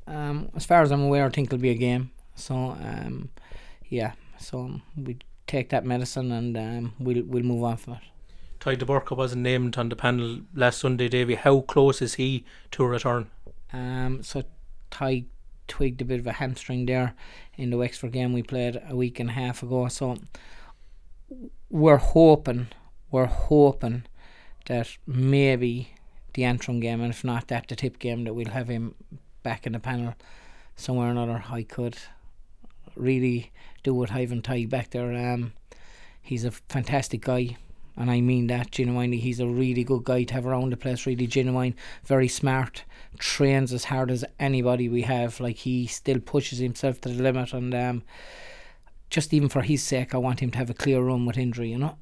As far as I'm aware, I think it'll be a game. So we take that medicine and we'll move on from it. Ty DeBurka wasn't named on the panel last Sunday, Davy. How close is he to a return? So Ty twigged a bit of a hamstring there in the Wexford game we played a week and a half ago. So we're hoping that maybe the Antrim game, and if not that, the Tip game, that we'll have him back in the panel somewhere or another. I could really do with having Ty back there. He's a fantastic guy, and I mean that genuinely. He's a really good guy to have around the place, really genuine, very smart, trains as hard as anybody we have. Like, he still pushes himself to the limit, and just even for his sake, I want him to have a clear run with injury,